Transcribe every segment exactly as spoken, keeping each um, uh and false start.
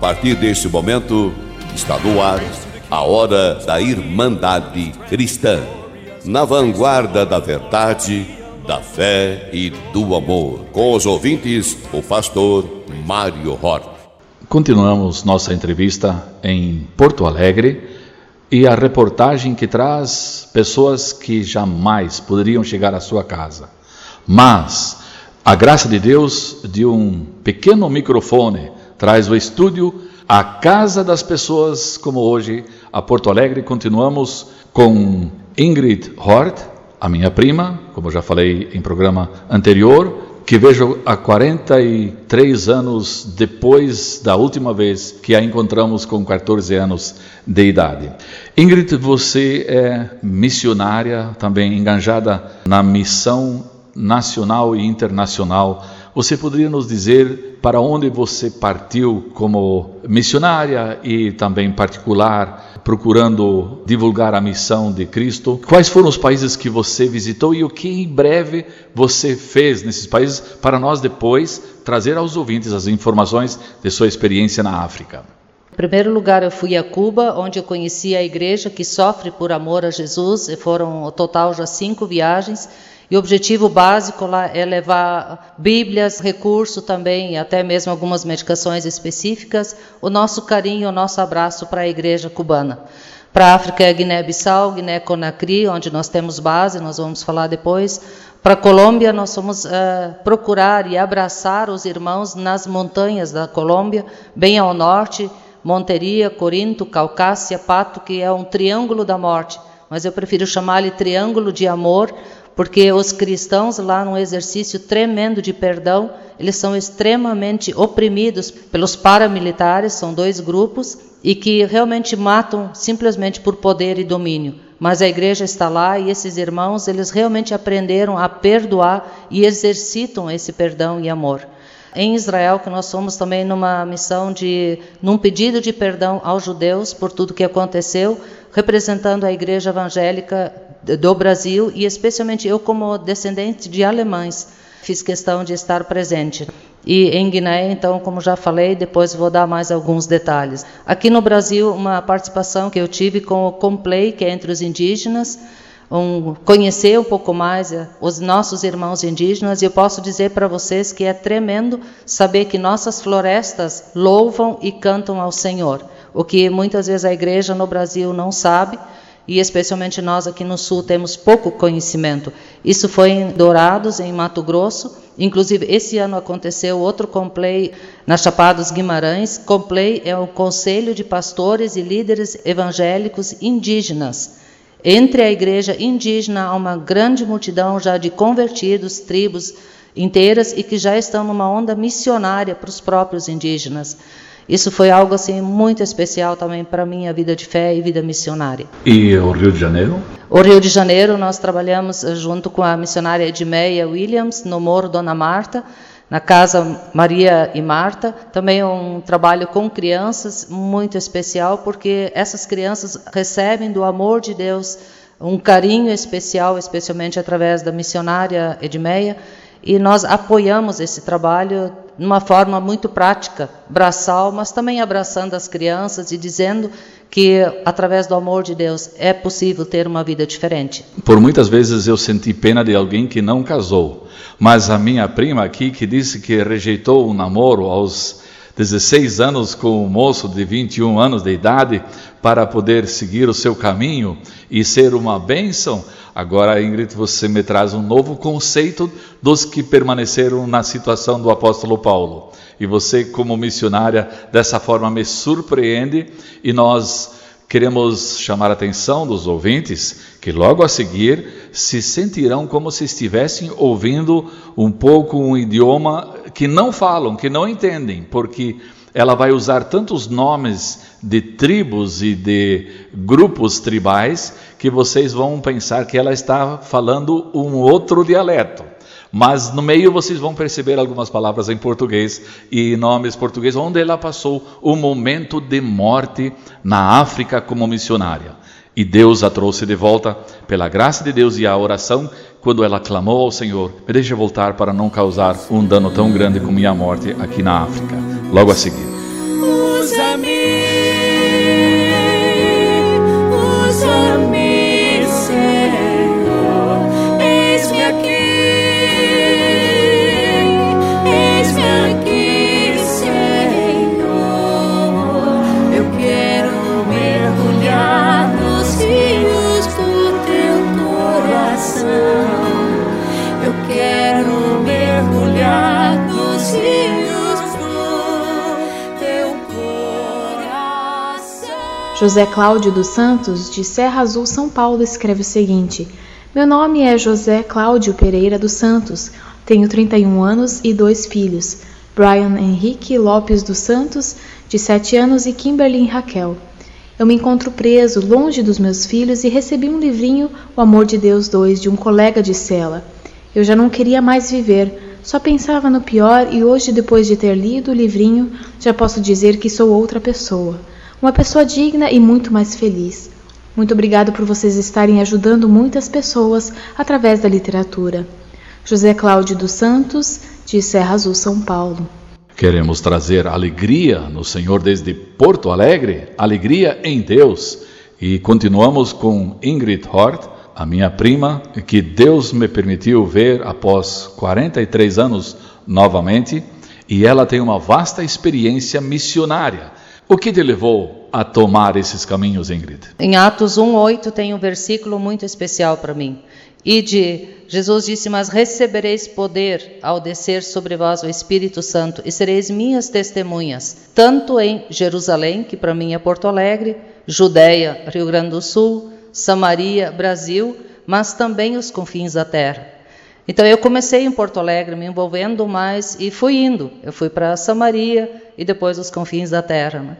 A partir deste momento, está no ar a Hora da Irmandade Cristã, na vanguarda da verdade, da fé e do amor. Com os ouvintes, o pastor Mário Hort. Continuamos nossa entrevista em Porto Alegre e a reportagem que traz pessoas que jamais poderiam chegar à sua casa. Mas a graça de Deus, de um pequeno microfone, traz o estúdio à casa das pessoas, como hoje a Porto Alegre. Continuamos com Ingrid Hort, a minha prima, como já falei em programa anterior, que vejo há quarenta e três anos depois da última vez que a encontramos com quatorze anos de idade. Ingrid, você é missionária, também engajada na missão nacional e internacional. Você poderia nos dizer para onde você partiu como missionária e também particular, procurando divulgar a missão de Cristo? Quais foram os países que você visitou e o que em breve você fez nesses países, para nós depois trazer aos ouvintes as informações de sua experiência na África? Em primeiro lugar, eu fui a Cuba, onde eu conheci a igreja que sofre por amor a Jesus, e foram ao total já cinco viagens. E o objetivo básico lá é levar Bíblias, recurso também, até mesmo algumas medicações específicas, o nosso carinho, o nosso abraço para a igreja cubana. Para a África é Guiné-Bissau, Guiné-Conakry, onde nós temos base, nós vamos falar depois. Para a Colômbia, nós vamos uh, procurar e abraçar os irmãos nas montanhas da Colômbia, bem ao norte, Monteria, Corinto, Caucásia, Pato, que é um triângulo da morte, mas eu prefiro chamar-lhe triângulo de amor, porque os cristãos lá, num exercício tremendo de perdão, eles são extremamente oprimidos pelos paramilitares, são dois grupos, e que realmente matam simplesmente por poder e domínio. Mas a igreja está lá e esses irmãos, eles realmente aprenderam a perdoar e exercitam esse perdão e amor. Em Israel, que nós somos também numa missão de, num pedido de perdão aos judeus por tudo que aconteceu, representando a igreja evangélica do Brasil e especialmente eu como descendente de alemães, fiz questão de estar presente. E em Guiné, então, como já falei, depois vou dar mais alguns detalhes. Aqui no Brasil, uma participação que eu tive com o Complay, que é entre os indígenas, um, conhecer um pouco mais os nossos irmãos indígenas, e eu posso dizer para vocês que é tremendo saber que nossas florestas louvam e cantam ao Senhor, o que muitas vezes a igreja no Brasil não sabe, e especialmente nós aqui no Sul temos pouco conhecimento. Isso foi em Dourados, em Mato Grosso. Inclusive, esse ano aconteceu outro Complay na Chapada dos Guimarães. Complay é o Conselho de Pastores e Líderes Evangélicos Indígenas. Entre a igreja indígena há uma grande multidão já de convertidos, tribos inteiras, e que já estão numa onda missionária para os próprios indígenas. Isso foi algo assim muito especial também para a minha vida de fé e vida missionária. E o Rio de Janeiro? O Rio de Janeiro, nós trabalhamos junto com a missionária Edmeia Williams, no Morro Dona Marta, na Casa Maria e Marta. Também um trabalho com crianças muito especial, porque essas crianças recebem do amor de Deus um carinho especial, especialmente através da missionária Edmeia, e nós apoiamos esse trabalho de uma forma muito prática, braçal, mas também abraçando as crianças e dizendo que, através do amor de Deus, é possível ter uma vida diferente. Por muitas vezes eu senti pena de alguém que não casou, mas a minha prima aqui, que disse que rejeitou um namoro aos dezesseis anos com um moço de vinte e um anos de idade para poder seguir o seu caminho e ser uma bênção. Agora, Ingrid, você me traz um novo conceito dos que permaneceram na situação do apóstolo Paulo. E você, como missionária, dessa forma me surpreende, e nós queremos chamar a atenção dos ouvintes que logo a seguir se sentirão como se estivessem ouvindo um pouco um idioma que não falam, que não entendem, porque ela vai usar tantos nomes de tribos e de grupos tribais que vocês vão pensar que ela está falando um outro dialeto. Mas no meio vocês vão perceber algumas palavras em português e nomes portugueses, onde ela passou um momento de morte na África como missionária. E Deus a trouxe de volta pela graça de Deus e a oração, quando ela clamou ao Senhor: me deixe voltar para não causar um dano tão grande como minha morte aqui na África. Logo a seguir. usa-me, usa-me, Senhor. Eis-me aqui, eis-me aqui, Senhor. Eu quero mergulhar nos rios do teu coração. Eu quero mergulhar nos rios do teu coração. José Cláudio dos Santos, de Serra Azul, São Paulo, escreve o seguinte: meu nome é José Cláudio Pereira dos Santos, tenho trinta e um anos e dois filhos, Brian Henrique Lopes dos Santos, de sete anos, e Kimberly Raquel. Eu me encontro preso, longe dos meus filhos, e recebi um livrinho, O Amor de Deus dois, de um colega de cela. Eu já não queria mais viver, só pensava no pior, e hoje, depois de ter lido o livrinho, já posso dizer que sou outra pessoa. Uma pessoa digna e muito mais feliz. Muito obrigado por vocês estarem ajudando muitas pessoas através da literatura. José Cláudio dos Santos, de Serra Azul, São Paulo. Queremos trazer alegria no Senhor desde Porto Alegre, alegria em Deus. E continuamos com Ingrid Hort, a minha prima, que Deus me permitiu ver após quarenta e três anos novamente, e ela tem uma vasta experiência missionária. O que te levou a tomar esses caminhos, Ingrid? Em Atos um, oito tem um versículo muito especial para mim. E de Jesus disse: mas recebereis poder ao descer sobre vós o Espírito Santo, e sereis minhas testemunhas, tanto em Jerusalém, que para mim é Porto Alegre, Judeia, Rio Grande do Sul, Samaria, Brasil, mas também os confins da terra. Então eu comecei em Porto Alegre, me envolvendo mais, e fui indo. Eu fui para Samaria e depois os confins da terra, né?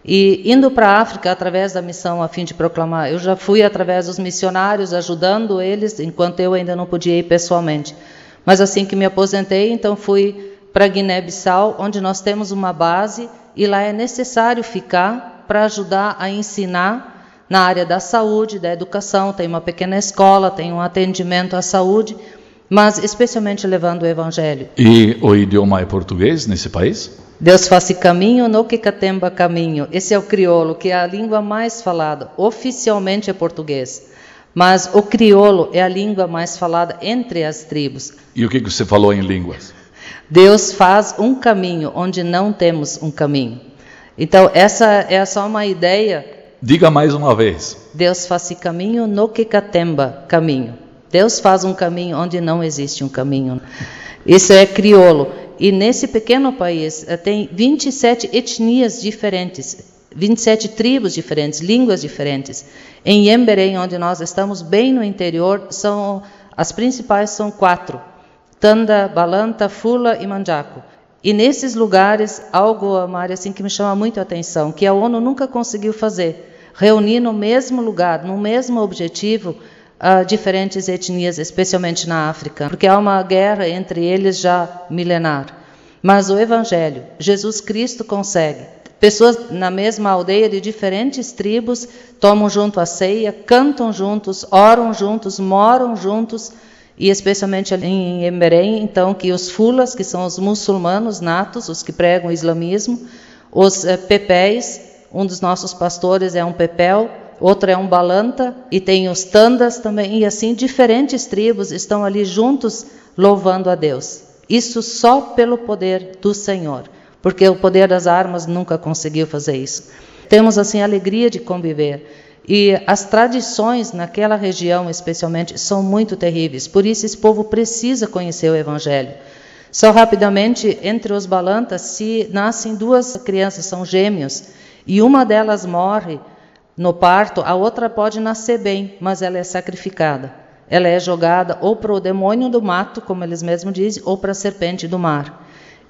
E indo para a África através da missão a fim de proclamar. Eu já fui através dos missionários, ajudando eles, enquanto eu ainda não podia ir pessoalmente. Mas assim que me aposentei, então fui para Guiné-Bissau, onde nós temos uma base, e lá é necessário ficar para ajudar a ensinar na área da saúde, da educação. Tem uma pequena escola, tem um atendimento à saúde, mas especialmente levando o Evangelho. E o idioma é português nesse país? Deus faça caminho no que catemba caminho. Esse é o crioulo, que é a língua mais falada. Oficialmente é português, mas o crioulo é a língua mais falada entre as tribos. E o que você falou em línguas? Deus faz um caminho onde não temos um caminho. Então essa é só uma ideia. Diga mais uma vez. Deus faz caminho no que catemba caminho. Deus faz um caminho onde não existe um caminho. Isso é crioulo. E nesse pequeno país tem vinte e sete etnias diferentes, vinte e sete tribos diferentes, línguas diferentes. Em Emberém, onde nós estamos bem no interior, são, as principais são quatro: Tanda, Balanta, Fula e Manjaco. E nesses lugares, algo, Mária, assim, que me chama muito a atenção, que a ONU nunca conseguiu fazer, reunir no mesmo lugar, no mesmo objetivo, Uh, diferentes etnias, especialmente na África, porque há uma guerra entre eles já milenar. Mas o Evangelho, Jesus Cristo consegue. Pessoas na mesma aldeia de diferentes tribos tomam junto a ceia, cantam juntos, oram juntos, moram juntos, e especialmente ali em Emberém, então, que os fulas, que são os muçulmanos natos, os que pregam o islamismo, os uh, pepéis, um dos nossos pastores é um pepel, outro é um balanta, e tem os tandas também, e assim diferentes tribos estão ali juntos louvando a Deus. Isso só pelo poder do Senhor, porque o poder das armas nunca conseguiu fazer isso. Temos assim a alegria de conviver, e as tradições naquela região especialmente são muito terríveis, por isso esse povo precisa conhecer o Evangelho. Só rapidamente, entre os balantas, se nascem duas crianças, são gêmeos, e uma delas morre no parto, a outra pode nascer bem, mas ela é sacrificada. Ela é jogada ou para o demônio do mato, como eles mesmos dizem, ou para a serpente do mar.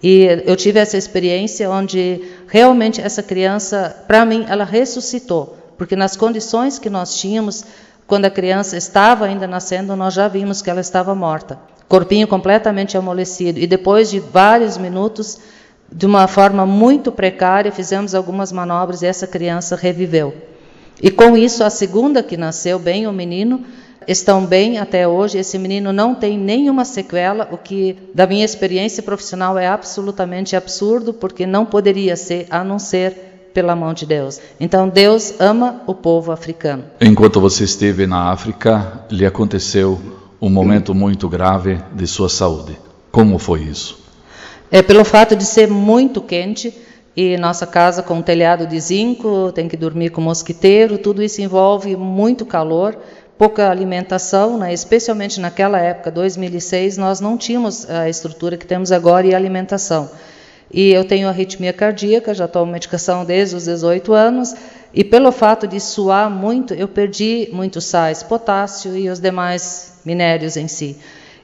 E eu tive essa experiência onde realmente essa criança, para mim, ela ressuscitou. Porque nas condições que nós tínhamos, quando a criança estava ainda nascendo, nós já vimos que ela estava morta. Corpinho completamente amolecido. E depois de vários minutos, de uma forma muito precária, fizemos algumas manobras e essa criança reviveu. E com isso, a segunda que nasceu bem, o menino, estão bem até hoje. Esse menino não tem nenhuma sequela, o que, da minha experiência profissional, é absolutamente absurdo, porque não poderia ser, a não ser pela mão de Deus. Então Deus ama o povo africano. Enquanto você esteve na África, lhe aconteceu um momento muito grave de sua saúde. Como foi isso? É pelo fato de ser muito quente e nossa casa com um telhado de zinco, tem que dormir com mosquiteiro, tudo isso envolve muito calor, pouca alimentação, né? Especialmente naquela época, dois mil e seis, nós não tínhamos a estrutura que temos agora e a alimentação. E eu tenho arritmia cardíaca, já tomo medicação desde os dezoito anos, e pelo fato de suar muito, eu perdi muitos sais, potássio e os demais minérios em si.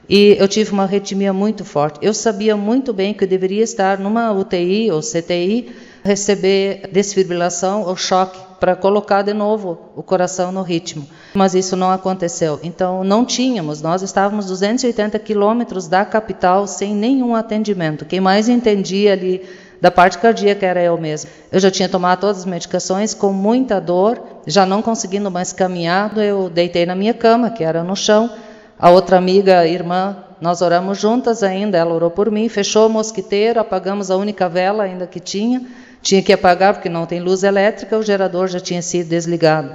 E eu tive uma arritmia muito forte. Eu sabia muito bem que eu deveria estar numa U T I ou C T I, receber desfibrilação ou choque para colocar de novo o coração no ritmo. Mas isso não aconteceu. Então não tínhamos, nós estávamos duzentos e oitenta quilômetros da capital sem nenhum atendimento. Quem mais entendia ali da parte cardíaca era eu mesmo. Eu já tinha tomado todas as medicações com muita dor, já não conseguindo mais caminhar, eu deitei na minha cama, que era no chão. A outra amiga, irmã, nós oramos juntas ainda, ela orou por mim, fechou o mosquiteiro, apagamos a única vela ainda que tinha, tinha que apagar porque não tem luz elétrica, o gerador já tinha sido desligado.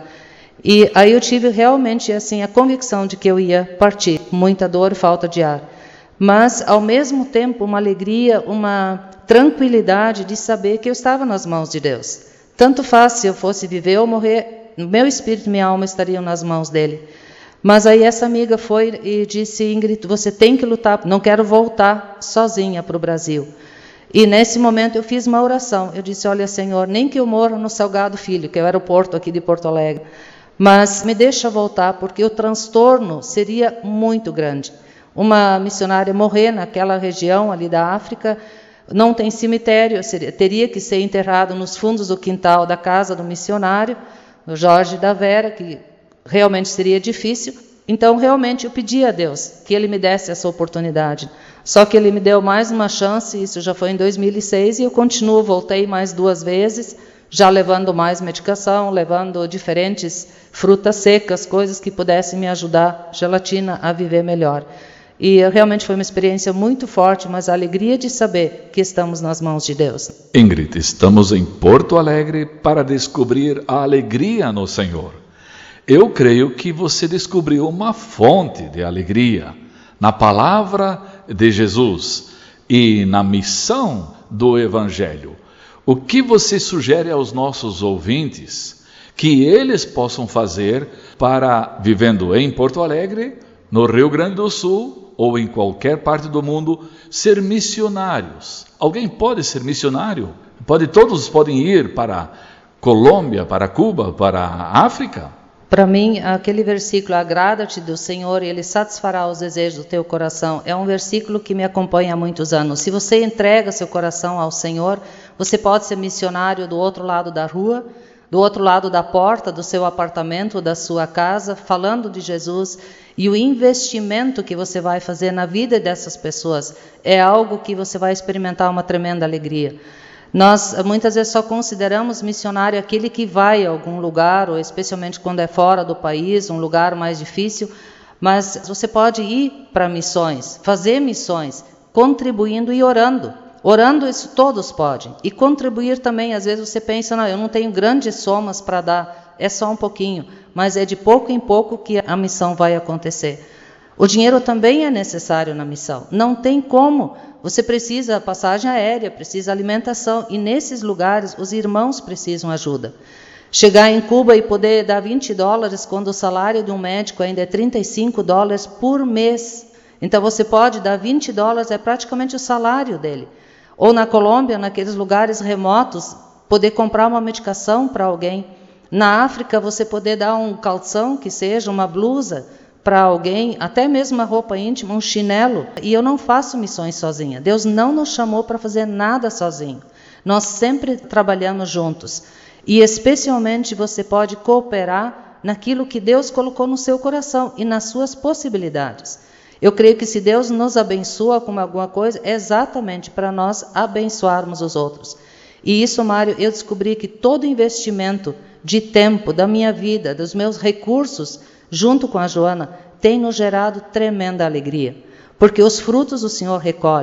E aí eu tive realmente assim a convicção de que eu ia partir, muita dor e falta de ar. Mas, ao mesmo tempo, uma alegria, uma tranquilidade de saber que eu estava nas mãos de Deus. Tanto faz se eu fosse viver ou morrer, meu espírito e minha alma estariam nas mãos dele. Mas aí essa amiga foi e disse, Ingrid, você tem que lutar, não quero voltar sozinha para o Brasil. E nesse momento eu fiz uma oração, eu disse, olha Senhor, nem que eu morra no Salgado Filho, que é o aeroporto aqui de Porto Alegre, mas me deixa voltar, porque o transtorno seria muito grande. Uma missionária morrer naquela região ali da África, não tem cemitério, seria, teria que ser enterrado nos fundos do quintal da casa do missionário, do Jorge da Vera, que realmente seria difícil. Então realmente eu pedi a Deus que Ele me desse essa oportunidade. Só que Ele me deu mais uma chance, isso já foi em dois mil e seis, e eu continuo, voltei mais duas vezes, já levando mais medicação, levando diferentes frutas secas, coisas que pudessem me ajudar, gelatina, a viver melhor. E realmente foi uma experiência muito forte, mas a alegria de saber que estamos nas mãos de Deus. Ingrid, estamos em Porto Alegre para descobrir a alegria no Senhor. Eu creio que você descobriu uma fonte de alegria na palavra de Jesus e na missão do Evangelho. O que você sugere aos nossos ouvintes que eles possam fazer para, vivendo em Porto Alegre, no Rio Grande do Sul ou em qualquer parte do mundo, ser missionários? Alguém pode ser missionário? Pode, todos podem ir para Colômbia, para Cuba, para a África? Para mim, aquele versículo, agrada-te do Senhor e Ele satisfará os desejos do teu coração, é um versículo que me acompanha há muitos anos. Se você entrega seu coração ao Senhor, você pode ser missionário do outro lado da rua, do outro lado da porta do seu apartamento, da sua casa, falando de Jesus. E o investimento que você vai fazer na vida dessas pessoas é algo que você vai experimentar uma tremenda alegria. Nós muitas vezes só consideramos missionário aquele que vai a algum lugar, ou especialmente quando é fora do país, um lugar mais difícil, mas você pode ir para missões, fazer missões, contribuindo e orando. Orando, isso todos podem. E contribuir também, às vezes você pensa, não, eu não tenho grandes somas para dar, é só um pouquinho, mas é de pouco em pouco que a missão vai acontecer. O dinheiro também é necessário na missão, não tem como. Você precisa passagem aérea, precisa alimentação, e nesses lugares os irmãos precisam ajuda. Chegar em Cuba e poder dar vinte dólares, quando o salário de um médico ainda é trinta e cinco dólares por mês. Então você pode dar vinte dólares, é praticamente o salário dele. Ou na Colômbia, naqueles lugares remotos, poder comprar uma medicação para alguém. Na África, você poder dar um calção, que seja uma blusa, para alguém, até mesmo uma roupa íntima, um chinelo. E eu não faço missões sozinha. Deus não nos chamou para fazer nada sozinho. Nós sempre trabalhamos juntos. E especialmente você pode cooperar naquilo que Deus colocou no seu coração e nas suas possibilidades. Eu creio que se Deus nos abençoa com alguma coisa, é exatamente para nós abençoarmos os outros. E isso, Mário, eu descobri que todo investimento de tempo, da minha vida, dos meus recursos, junto com a Joana, tem nos gerado tremenda alegria. Porque os frutos o Senhor recolhe.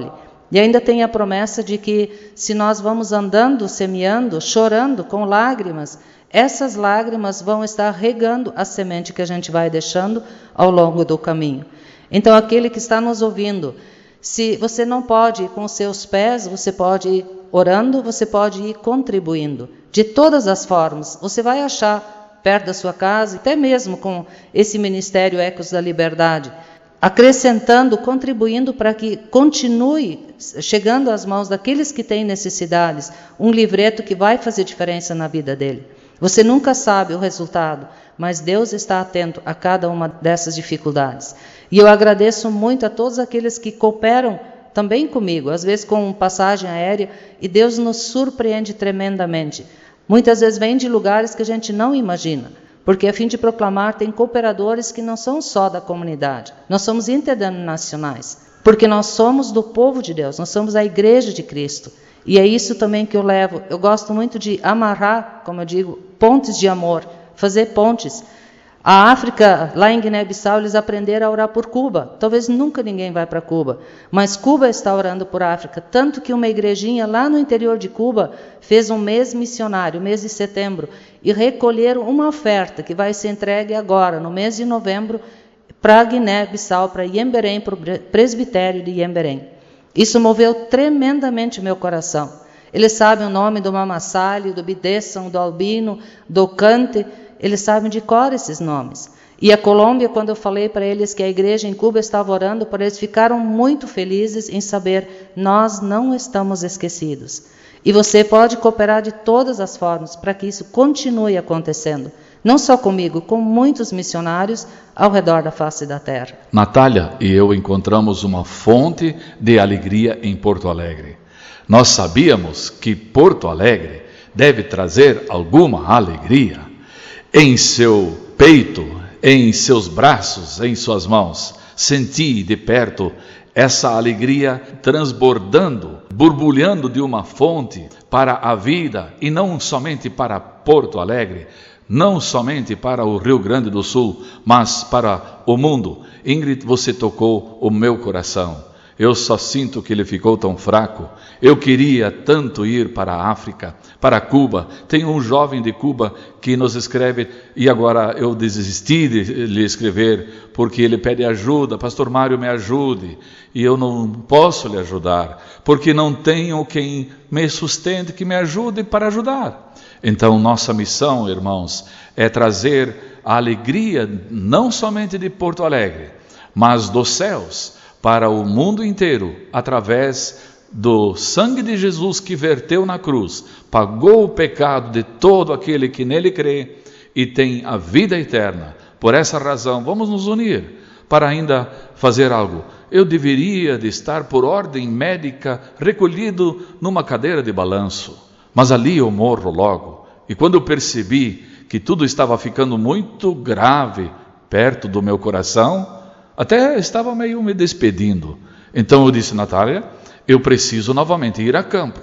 E ainda tem a promessa de que se nós vamos andando, semeando, chorando, com lágrimas, essas lágrimas vão estar regando a semente que a gente vai deixando ao longo do caminho. Então, aquele que está nos ouvindo, se você não pode ir com os seus pés, você pode ir orando, você pode ir contribuindo. De todas as formas, você vai achar perto da sua casa, até mesmo com esse Ministério Ecos da Liberdade, acrescentando, contribuindo para que continue chegando às mãos daqueles que têm necessidades, um livreto que vai fazer diferença na vida dele. Você nunca sabe o resultado, mas Deus está atento a cada uma dessas dificuldades. E eu agradeço muito a todos aqueles que cooperam também comigo, às vezes com passagem aérea, e Deus nos surpreende tremendamente. Muitas vezes vem de lugares que a gente não imagina, porque a fim de proclamar tem cooperadores que não são só da comunidade, nós somos interdenominacionais, porque nós somos do povo de Deus, nós somos a igreja de Cristo. E é isso também que eu levo. Eu gosto muito de amarrar, como eu digo, pontes de amor, fazer pontes. A África, lá em Guiné-Bissau, eles aprenderam a orar por Cuba. Talvez nunca ninguém vai para Cuba, mas Cuba está orando por África. Tanto que uma igrejinha lá no interior de Cuba fez um mês missionário, mês de setembro, e recolheram uma oferta que vai ser entregue agora, no mês de novembro, para Guiné-Bissau, para Iemberém, para o presbitério de Iemberém. Isso moveu tremendamente meu coração. Eles sabem o nome do Mamassali, do Bidesson, do Albino, do Cante, eles sabem de cor esses nomes. E a Colômbia, quando eu falei para eles que a igreja em Cuba estava orando, para eles ficaram muito felizes em saber, nós não estamos esquecidos. E você pode cooperar de todas as formas para que isso continue acontecendo. Não só comigo, com muitos missionários ao redor da face da terra. Natália e eu encontramos uma fonte de alegria em Porto Alegre. Nós sabíamos que Porto Alegre deve trazer alguma alegria. Em seu peito, em seus braços, em suas mãos, senti de perto essa alegria transbordando, borbulhando de uma fonte para a vida e não somente para Porto Alegre, não somente para o Rio Grande do Sul, mas para o mundo. Ingrid, você tocou o meu coração. Eu só sinto que ele ficou tão fraco. Eu queria tanto ir para a África, para Cuba. Tem um jovem de Cuba que nos escreve, e agora eu desisti de lhe escrever, porque ele pede ajuda. Pastor Mário, me ajude. E eu não posso lhe ajudar, porque não tenho quem me sustente, que me ajude para ajudar. Então, nossa missão, irmãos, é trazer a alegria não somente de Porto Alegre, mas dos céus para o mundo inteiro, através do sangue de Jesus que verteu na cruz, pagou o pecado de todo aquele que nele crê e tem a vida eterna. Por essa razão, vamos nos unir para ainda fazer algo. Eu deveria de estar por ordem médica recolhido numa cadeira de balanço, mas ali eu morro logo. E quando eu percebi que tudo estava ficando muito grave perto do meu coração, até estava meio me despedindo. Então eu disse, Natália, eu preciso novamente ir a campo.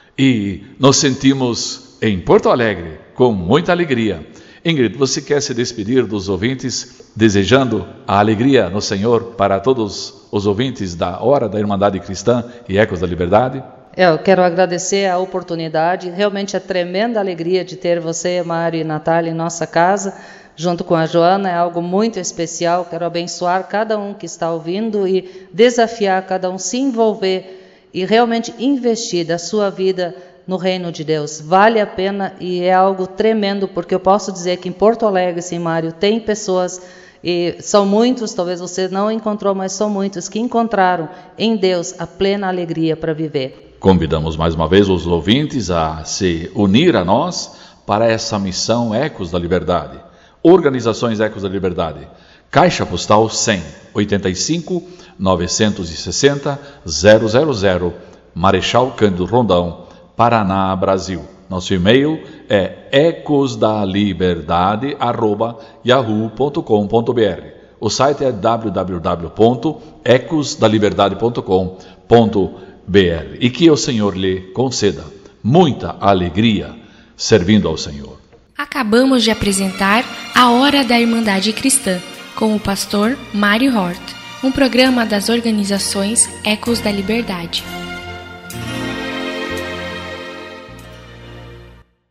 E nos sentimos em Porto Alegre com muita alegria. Ingrid, você quer se despedir dos ouvintes, desejando a alegria no Senhor para todos os ouvintes da Hora da Irmandade Cristã e Ecos da Liberdade? Eu quero agradecer a oportunidade, realmente é tremenda alegria de ter você, Mário e Natália, em nossa casa, junto com a Joana, é algo muito especial. Quero abençoar cada um que está ouvindo e desafiar cada um a se envolver e realmente investir da sua vida no reino de Deus. Vale a pena e é algo tremendo, porque eu posso dizer que em Porto Alegre, sim, Mário, tem pessoas, e são muitos, talvez você não encontrou, mas são muitos que encontraram em Deus a plena alegria para viver. Convidamos mais uma vez os ouvintes a se unir a nós para essa missão Ecos da Liberdade. Organizações Ecos da Liberdade. Caixa Postal cem, oitenta e cinco, novecentos e sessenta, zero zero zero, Marechal Cândido Rondão, Paraná, Brasil. Nosso e-mail é ecosdaliberdade arroba yahoo ponto com ponto br. O site é w w w ponto ecos da liberdade ponto com ponto br. E que o Senhor lhe conceda muita alegria servindo ao Senhor. Acabamos de apresentar a Hora da Irmandade Cristã com o pastor Mário Hort, um programa das organizações Ecos da Liberdade.